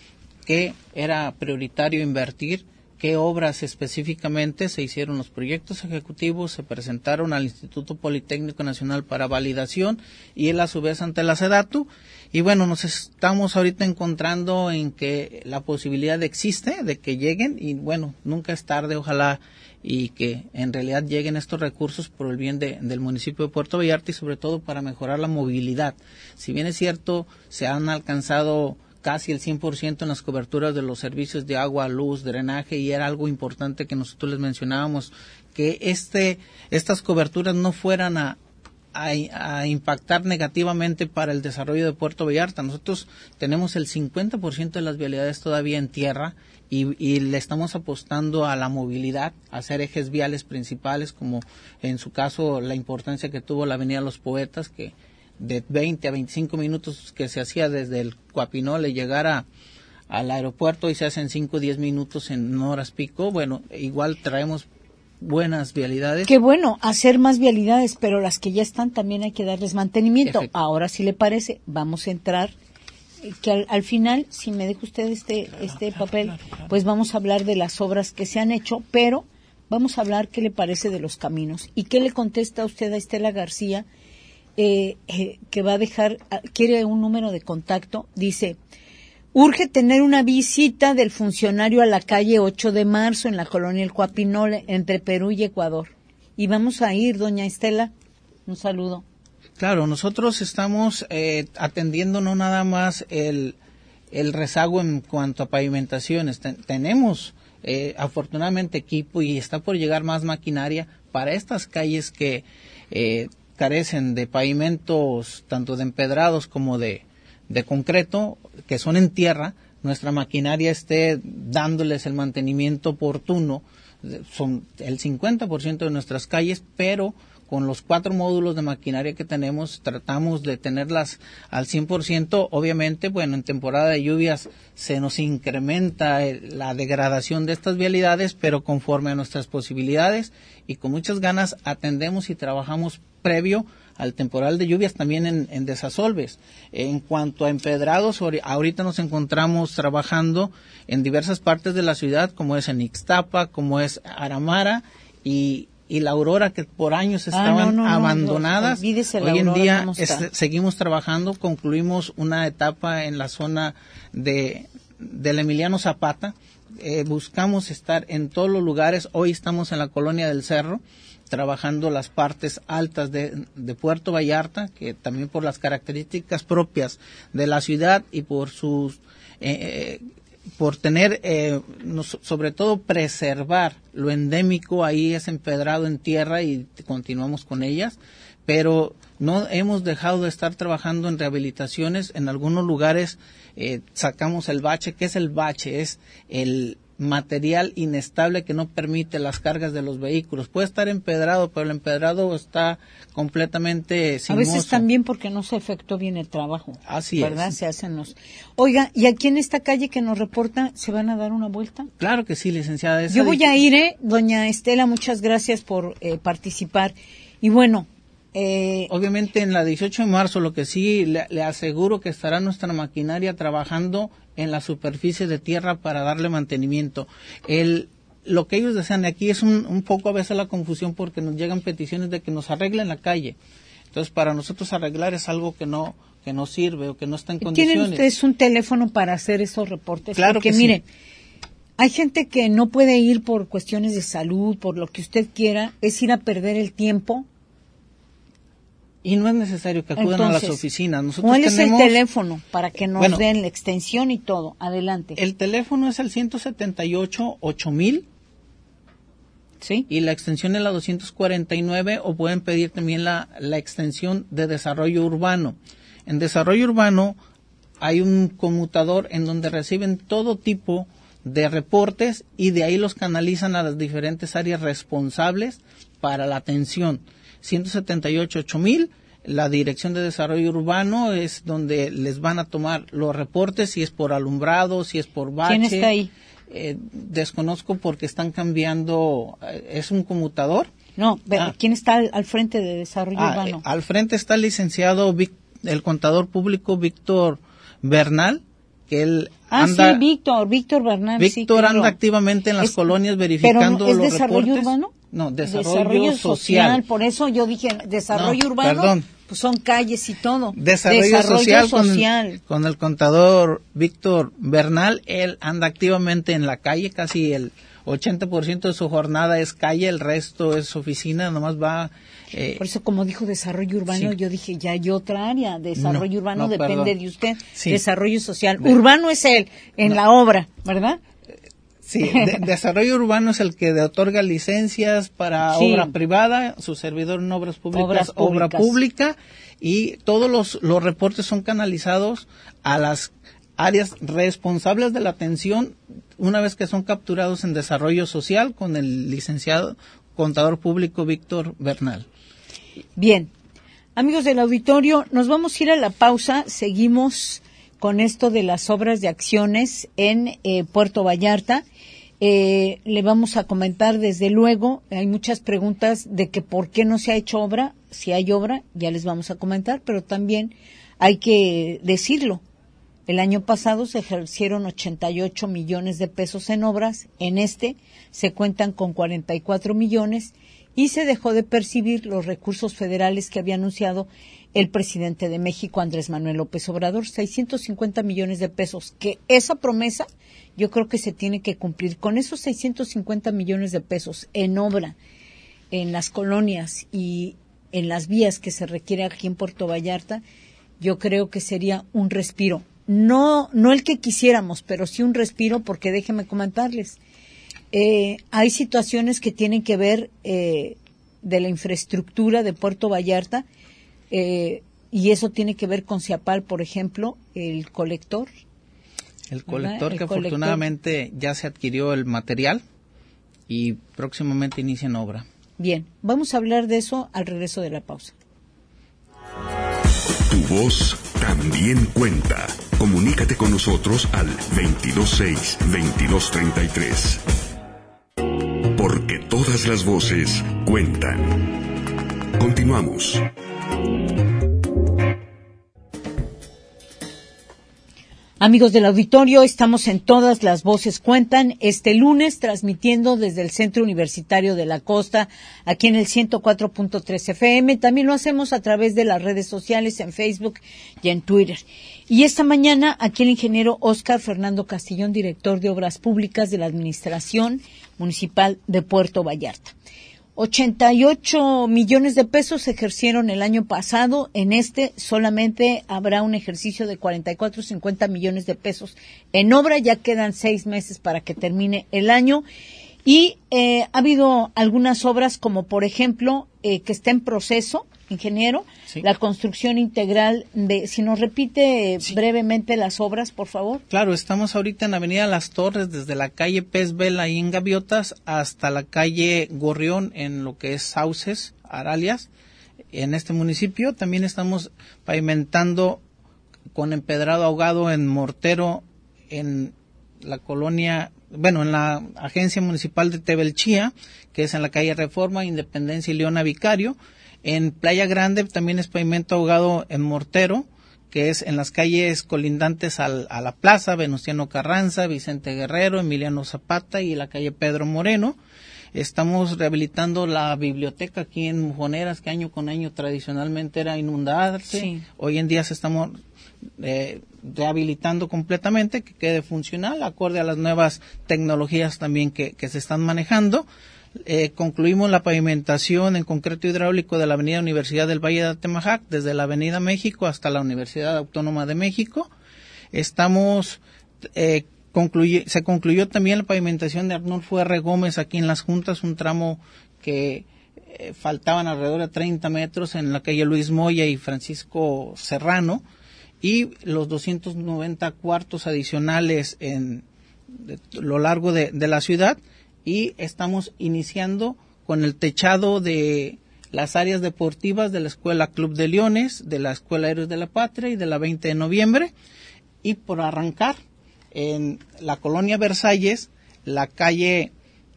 que era prioritario invertir, qué obras específicamente, se hicieron los proyectos ejecutivos, se presentaron al Instituto Politécnico Nacional para validación y él a su vez ante la Sedatu. Y bueno, nos estamos ahorita encontrando en que la posibilidad existe de que lleguen y bueno, nunca es tarde, ojalá y que en realidad lleguen estos recursos por el bien de, del municipio de Puerto Vallarta y sobre todo para mejorar la movilidad. Si bien es cierto, se han alcanzado casi el cien por ciento en las coberturas de los servicios de agua, luz, drenaje, y era algo importante que nosotros les mencionábamos, que este estas coberturas no fueran a, a, a impactar negativamente para el desarrollo de Puerto Vallarta. Nosotros tenemos el cincuenta por ciento de las vialidades todavía en tierra y, y le estamos apostando a la movilidad, a hacer ejes viales principales, como en su caso la importancia que tuvo la Avenida Los Poetas, que de veinte a veinticinco minutos que se hacía desde el Coapinole llegar a, al aeropuerto y se hacen cinco o diez minutos en horas pico. Bueno, igual traemos buenas vialidades. Qué bueno, hacer más vialidades, pero las que ya están también hay que darles mantenimiento. Efecto. Ahora, si le parece, vamos a entrar, que al, al final, si me deja usted este, claro, este claro, papel, claro, claro. pues vamos a hablar de las obras que se han hecho, pero vamos a hablar qué le parece de los caminos. ¿Y qué le contesta usted a Estela García? Eh, eh, que va a dejar, quiere un número de contacto, dice, urge tener una visita del funcionario a la calle ocho de marzo en la colonia El Coapinole, entre Perú y Ecuador. Y vamos a ir, doña Estela, un saludo. Claro, nosotros estamos eh, atendiendo no nada más el, el rezago en cuanto a pavimentaciones. Ten, tenemos eh, afortunadamente equipo y está por llegar más maquinaria para estas calles que eh, carecen de pavimentos tanto de empedrados como de, de concreto, que son en tierra. Nuestra maquinaria esté dándoles el mantenimiento oportuno. Son el cincuenta por ciento de nuestras calles, pero con los cuatro módulos de maquinaria que tenemos, tratamos de tenerlas al cien por ciento. Obviamente, bueno, en temporada de lluvias se nos incrementa el, la degradación de estas vialidades, pero conforme a nuestras posibilidades y con muchas ganas atendemos y trabajamos previo al temporal de lluvias también en, en desasolves. En cuanto a empedrados, ahorita nos encontramos trabajando en diversas partes de la ciudad, como es en Ixtapa, como es Aramara y y la Aurora, que por años estaban ah, no, no, abandonadas. No, no, hoy en día es, seguimos trabajando, concluimos una etapa en la zona de del Emiliano Zapata, eh, buscamos estar en todos los lugares. Hoy estamos en la Colonia del Cerro, trabajando las partes altas de, de Puerto Vallarta, que también por las características propias de la ciudad y por sus eh, por tener, eh, nos, sobre todo preservar lo endémico, ahí es empedrado en tierra y continuamos con ellas, pero no hemos dejado de estar trabajando en rehabilitaciones. En algunos lugares eh, sacamos el bache. ¿Qué es el bache? Es el material inestable que no permite las cargas de los vehículos. Puede estar empedrado, pero el empedrado está completamente sinuoso. A veces también porque no se efectuó bien el trabajo. Así ¿verdad? es. Se hacen los... Oiga, ¿y aquí en esta calle que nos reporta, se van a dar una vuelta? Claro que sí, licenciada. Yo voy a ir, ¿eh? Doña Estela, muchas gracias por eh, participar. Y bueno... Eh, Obviamente en la dieciocho de marzo, lo que sí le, le aseguro que estará nuestra maquinaria trabajando en la superficie de tierra para darle mantenimiento. El, lo que ellos desean aquí es un, un poco a veces la confusión porque nos llegan peticiones de que nos arreglen la calle. Entonces para nosotros arreglar es algo que no que no sirve o que no está en condiciones. ¿Tienen ustedes un teléfono para hacer esos reportes? Claro porque, que mire, sí. Hay gente que no puede ir por cuestiones de salud, por lo que usted quiera, es ir a perder el tiempo. Y no es necesario que acudan Entonces, a las oficinas. Nosotros ¿cuál tenemos, es el teléfono para que nos bueno, den la extensión y todo? Adelante. El teléfono es el ciento setenta y ocho, ocho mil. ¿Sí? Y la extensión es la doscientos cuarenta y nueve, o pueden pedir también la, la extensión de desarrollo urbano. En desarrollo urbano hay un conmutador en donde reciben todo tipo de reportes y de ahí los canalizan a las diferentes áreas responsables para la atención. ciento setenta y ocho, ocho mil, la Dirección de Desarrollo Urbano es donde les van a tomar los reportes, si es por alumbrado, si es por bache. ¿Quién está ahí? Eh, desconozco porque están cambiando, eh, es un conmutador. No, pero ah. ¿quién está al, al frente de Desarrollo ah, Urbano? Eh, al frente está el licenciado, Vic, el contador público Víctor Bernal, que él Ah, anda, sí, Víctor, Víctor Bernal. Víctor sí, claro. anda activamente en las es, colonias verificando pero ¿es los desarrollo reportes. urbano? No, desarrollo, desarrollo social. social. Por eso yo dije desarrollo no, urbano, perdón. Pues son calles y todo. Desarrollo, desarrollo social, social. Con, el, con el contador Víctor Bernal. Él anda activamente en la calle, casi el ochenta por ciento de su jornada es calle, el resto es oficina, nomás va... Eh, Por eso, como dijo desarrollo urbano, sí. Yo dije, ya hay otra área. Desarrollo no, urbano no, depende perdón. de usted. Sí. Desarrollo social. De, urbano es él, en no. la obra, ¿verdad? Sí, de, desarrollo urbano es el que de otorga licencias para sí. obra privada, su servidor en obras públicas, obras obra públicas. pública, y todos los, los reportes son canalizados a las áreas responsables de la atención una vez que son capturados en desarrollo social con el licenciado contador público Víctor Bernal. Bien, amigos del auditorio, nos vamos a ir a la pausa, seguimos con esto de las obras de acciones en eh, Puerto Vallarta. Eh, le vamos a comentar desde luego, hay muchas preguntas de que por qué no se ha hecho obra, si hay obra, ya les vamos a comentar, pero también hay que decirlo. El año pasado se ejercieron ochenta y ocho millones de pesos en obras, en este se cuentan con cuarenta y cuatro millones y se dejó de percibir los recursos federales que había anunciado el presidente de México, Andrés Manuel López Obrador, seiscientos cincuenta millones de pesos, que esa promesa yo creo que se tiene que cumplir. Con esos seiscientos cincuenta millones de pesos en obra, en las colonias y en las vías que se requiere aquí en Puerto Vallarta, yo creo que sería un respiro. no, no el que quisiéramos, pero sí un respiro, porque déjenme comentarles, eh, hay situaciones que tienen que ver eh, de la infraestructura de Puerto Vallarta, eh, y eso tiene que ver con Ciapal, por ejemplo, el colector. El colector el que colector. afortunadamente ya se adquirió el material y próximamente inician obra. Bien, vamos a hablar de eso al regreso de la pausa. Tu voz también cuenta. Comunícate con nosotros al veintidós seis, veintidós treinta y tres. Porque todas las voces cuentan. Continuamos. Amigos del auditorio, estamos en Todas las Voces Cuentan, este lunes transmitiendo desde el Centro Universitario de la Costa, aquí en el ciento cuatro punto tres F M. También lo hacemos a través de las redes sociales, en Facebook y en Twitter. Y esta mañana, aquí el ingeniero Óscar Fernando Castillón, director de Obras Públicas de la Administración Municipal de Puerto Vallarta. ochenta y ocho millones de pesos se ejercieron el año pasado. En este solamente habrá un ejercicio de cuarenta y cuatro, cincuenta millones de pesos en obra. Ya quedan seis meses para que termine el año. Y eh, ha habido algunas obras, como por ejemplo, eh, que está en proceso, ingeniero, sí. La construcción integral de, si nos repite sí. brevemente las obras, por favor. Claro, estamos ahorita en Avenida Las Torres, desde la calle Pez Vela y en Gaviotas hasta la calle Gorrión, en lo que es Sauces, Aralias, en este municipio. También estamos pavimentando con empedrado ahogado en mortero en la colonia, bueno, en la Agencia Municipal de Tebelchía, que es en la calle Reforma, Independencia y Leona Vicario. En Playa Grande también es pavimento ahogado en mortero, que es en las calles colindantes al, a la plaza, Venustiano Carranza, Vicente Guerrero, Emiliano Zapata y la calle Pedro Moreno. Estamos rehabilitando la biblioteca aquí en Mujoneras, que año con año tradicionalmente era inundarse. Sí. Hoy en día se estamos eh, rehabilitando completamente, que quede funcional, acorde a las nuevas tecnologías también que, que se están manejando. Eh, concluimos la pavimentación en concreto hidráulico de la avenida Universidad del Valle de Atemajac, desde la avenida México hasta la Universidad Autónoma de México. Estamos, eh, concluye, se concluyó también la pavimentación de Arnulfo R. Gómez aquí en Las Juntas, un tramo que eh, faltaban alrededor de treinta metros en la calle Luis Moya y Francisco Serrano, y los doscientos noventa cuartos adicionales en de, lo largo de, de la ciudad. Y estamos iniciando con el techado de las áreas deportivas de la Escuela Club de Leones, de la Escuela Héroes de la Patria y de la veinte de noviembre. Y por arrancar, en la colonia Versalles, la calle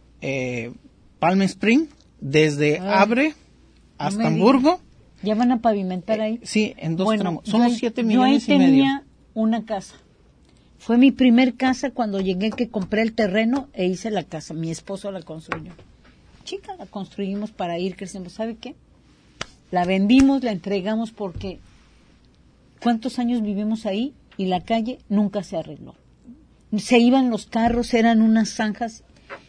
eh, Palm Spring, desde Ay, Abre hasta no Hamburgo. ¿Ya van a pavimentar ahí? Eh, sí, en dos bueno, tramos. Son los siete millones yo ahí y medio. Tenía una casa. Fue mi primer casa cuando llegué, que compré el terreno e hice la casa. Mi esposo la construyó. Chica, la construimos para ir creciendo. ¿Sabe qué? La vendimos, la entregamos porque ¿cuántos años vivimos ahí? Y la calle nunca se arregló. Se iban los carros, eran unas zanjas.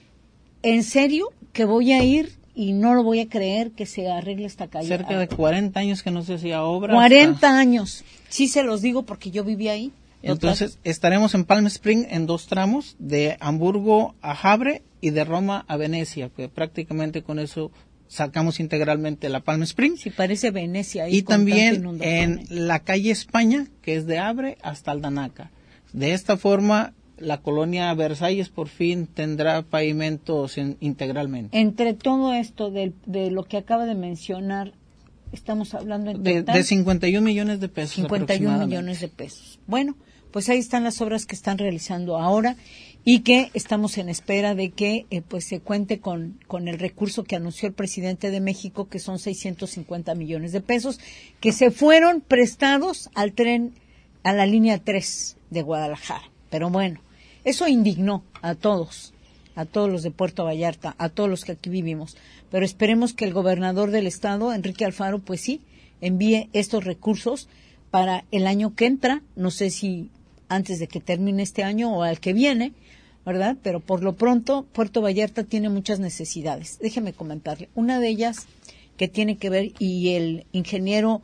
En serio que voy a ir y no lo voy a creer que se arregle esta calle. Cerca de cuarenta años que no se hacía obra. cuarenta hasta... años. Sí se los digo porque yo viví ahí. Entonces, estaremos en Palm Spring en dos tramos, de Hamburgo a Habre y de Roma a Venecia, que prácticamente con eso sacamos integralmente la Palm Spring. Sí, parece Venecia. Ahí y también en la calle España, que es de Habre hasta Aldanaca. De esta forma, la colonia Versalles por fin tendrá pavimentos en, integralmente. Entre todo esto de, de lo que acaba de mencionar, estamos hablando en de, de cincuenta y un millones de pesos. cincuenta y un millones de pesos. Bueno, pues ahí están las obras que están realizando ahora y que estamos en espera de que eh, pues se cuente con, con el recurso que anunció el presidente de México, que son seiscientos cincuenta millones de pesos, que se fueron prestados al tren, a la línea tres de Guadalajara. Pero bueno, eso indignó a todos, a todos los de Puerto Vallarta, a todos los que aquí vivimos. Pero esperemos que el gobernador del estado, Enrique Alfaro, pues sí, envíe estos recursos para el año que entra, no sé si antes de que termine este año o al que viene, ¿verdad? Pero por lo pronto, Puerto Vallarta tiene muchas necesidades. Déjeme comentarle. Una de ellas que tiene que ver, y el ingeniero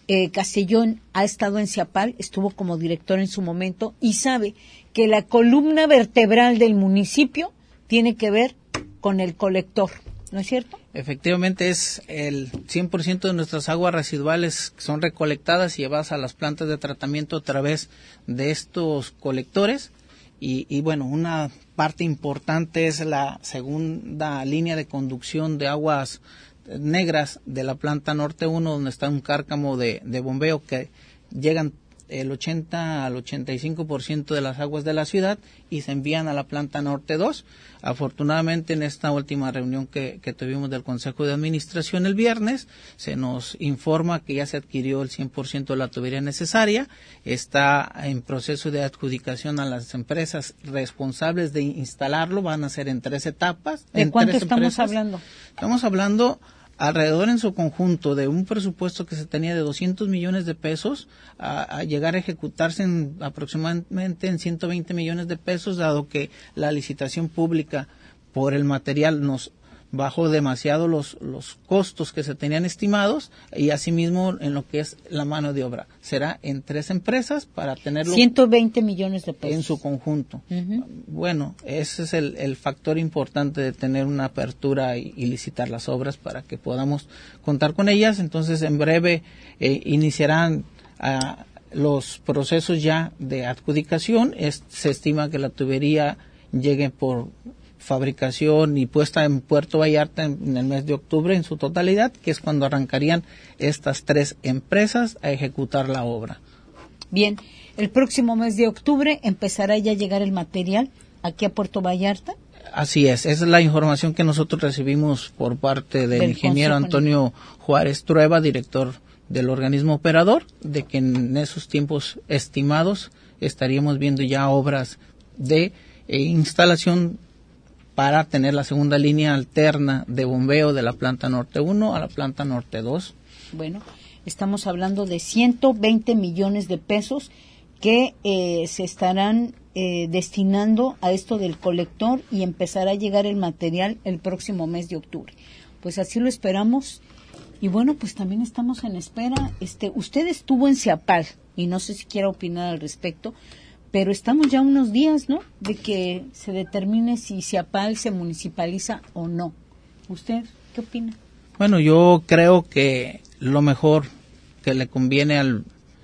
eh, Castellón ha estado en Ciapal, estuvo como director en su momento y sabe que la columna vertebral del municipio tiene que ver con el colector, ¿no es cierto? Efectivamente, es el cien por ciento de nuestras aguas residuales que son recolectadas y llevadas a las plantas de tratamiento a través de estos colectores. Y, y bueno, una parte importante es la segunda línea de conducción de aguas negras de la planta Norte uno, donde está un cárcamo de, de bombeo que llegan el ochenta al ochenta y cinco por ciento de las aguas de la ciudad y se envían a la planta Norte dos. Afortunadamente, en esta última reunión que, que tuvimos del Consejo de Administración el viernes, se nos informa que ya se adquirió el cien por ciento de la tubería necesaria, está en proceso de adjudicación a las empresas responsables de instalarlo, van a ser en tres etapas. ¿De en cuánto tres estamos empresas. hablando? Estamos hablando alrededor en su conjunto de un presupuesto que se tenía de doscientos millones de pesos a, a llegar a ejecutarse en aproximadamente en ciento veinte millones de pesos, dado que la licitación pública por el material nos bajó demasiado los, los costos que se tenían estimados, y asimismo en lo que es la mano de obra. Será en tres empresas para tenerlo ciento veinte millones de pesos en su conjunto. Uh-huh. Bueno, ese es el, el factor importante de tener una apertura y, y licitar las obras para que podamos contar con ellas. Entonces, en breve eh, iniciarán uh, los procesos ya de adjudicación. Es, se estima que la tubería llegue por fabricación y puesta en Puerto Vallarta en, en el mes de octubre en su totalidad, que es cuando arrancarían estas tres empresas a ejecutar la obra. Bien, el próximo mes de octubre empezará ya a llegar el material aquí a Puerto Vallarta. Así es, esa es la información que nosotros recibimos por parte del, del ingeniero Consejo Antonio Juárez Trueba, director del organismo operador, de que en esos tiempos estimados estaríamos viendo ya obras de eh, instalación para tener la segunda línea alterna de bombeo de la planta Norte uno a la planta Norte dos. Bueno, estamos hablando de ciento veinte millones de pesos que eh, se estarán eh, destinando a esto del colector y empezará a llegar el material el próximo mes de octubre. Pues así lo esperamos. Y bueno, pues también estamos en espera. Este, usted estuvo en Ciapal y no sé si quiera opinar al respecto, pero estamos ya unos días, ¿no?, de que se determine si Ciapal se municipaliza o no. ¿Usted qué opina? Bueno, yo creo que lo mejor que le conviene al,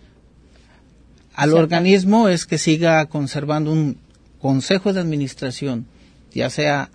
al organismo es que siga conservando un consejo de administración, ya sea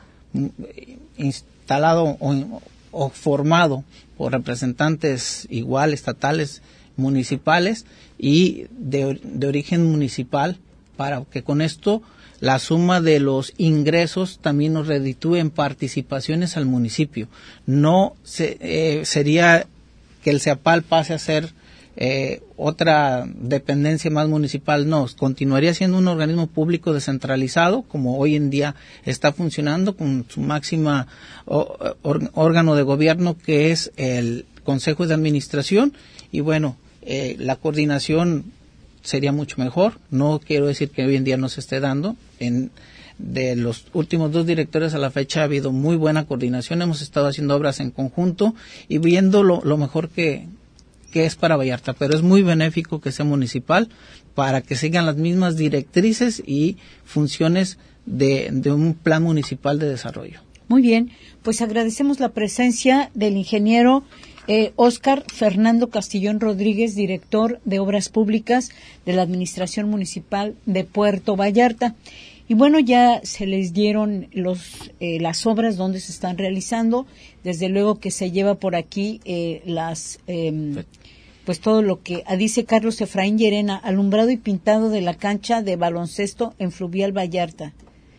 instalado o, o formado por representantes igual estatales, municipales y de, de origen municipal, para que con esto la suma de los ingresos también nos reditúe en participaciones al municipio. No se, eh, sería que el Ciapal pase a ser eh, otra dependencia más municipal, no, continuaría siendo un organismo público descentralizado, como hoy en día está funcionando, con su máxima or, or, órgano de gobierno, que es el Consejo de Administración, y bueno, eh, la coordinación sería mucho mejor. No quiero decir que hoy en día no se esté dando. En, de los últimos dos directores a la fecha ha habido muy buena coordinación, hemos estado haciendo obras en conjunto y viendo lo, lo mejor que, que es para Vallarta, pero es muy benéfico que sea municipal para que sigan las mismas directrices y funciones de, de un plan municipal de desarrollo. Muy bien, pues agradecemos la presencia del ingeniero Eh, Óscar Fernando Castillón Rodríguez, director de Obras Públicas de la Administración Municipal de Puerto Vallarta. Y bueno, ya se les dieron los eh, las obras donde se están realizando. Desde luego que se lleva por aquí eh, las eh, pues todo lo que dice Carlos Efraín Llerena, alumbrado y pintado de la cancha de baloncesto en Fluvial Vallarta.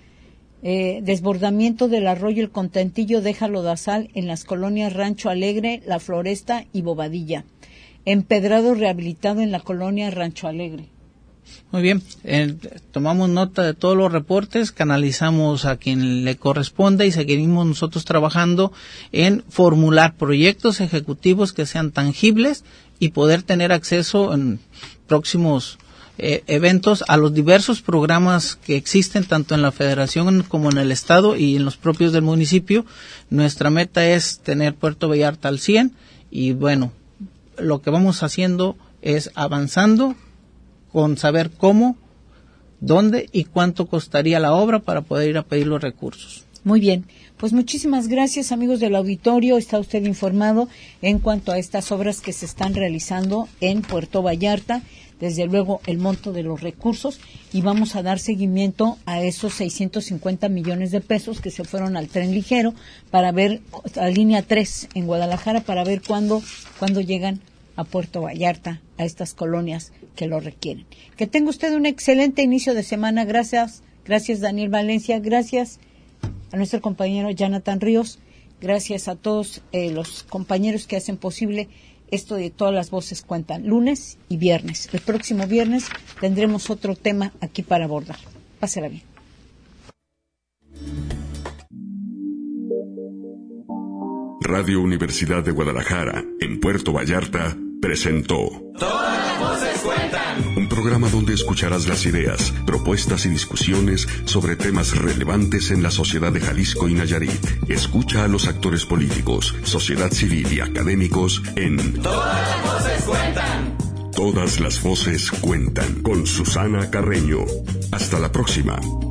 Eh, desbordamiento del arroyo El Contentillo deja lodazal en las colonias Rancho Alegre, La Floresta y Bobadilla. Empedrado rehabilitado en la colonia Rancho Alegre. Muy bien, eh, tomamos nota de todos los reportes, canalizamos a quien le corresponde y seguimos nosotros trabajando en formular proyectos ejecutivos que sean tangibles y poder tener acceso en próximos Eh, eventos a los diversos programas que existen tanto en la federación como en el estado y en los propios del municipio. Nuestra meta es tener Puerto Vallarta al cien y bueno, lo que vamos haciendo es avanzando con saber cómo, dónde y cuánto costaría la obra para poder ir a pedir los recursos. Muy bien, pues muchísimas gracias, amigos del auditorio. Está usted informado en cuanto a estas obras que se están realizando en Puerto Vallarta, desde luego el monto de los recursos, y vamos a dar seguimiento a esos seiscientos cincuenta millones de pesos que se fueron al tren ligero para ver, a línea tres en Guadalajara, para ver cuándo, cuándo llegan a Puerto Vallarta, a estas colonias que lo requieren. Que tenga usted un excelente inicio de semana. Gracias, gracias Daniel Valencia, gracias a nuestro compañero Jonathan Ríos, gracias a todos eh, los compañeros que hacen posible esto de Todas las Voces Cuentan, lunes y viernes. El próximo viernes tendremos otro tema aquí para abordar. Pásela bien. Radio Universidad de Guadalajara, en Puerto Vallarta, presentó Todas las voces cuentan. Un programa donde escucharás las ideas, propuestas y discusiones sobre temas relevantes en la sociedad de Jalisco y Nayarit. Escucha a los actores políticos, sociedad civil y académicos en Todas las voces cuentan. Todas las voces cuentan, con Susana Carreño. Hasta la próxima.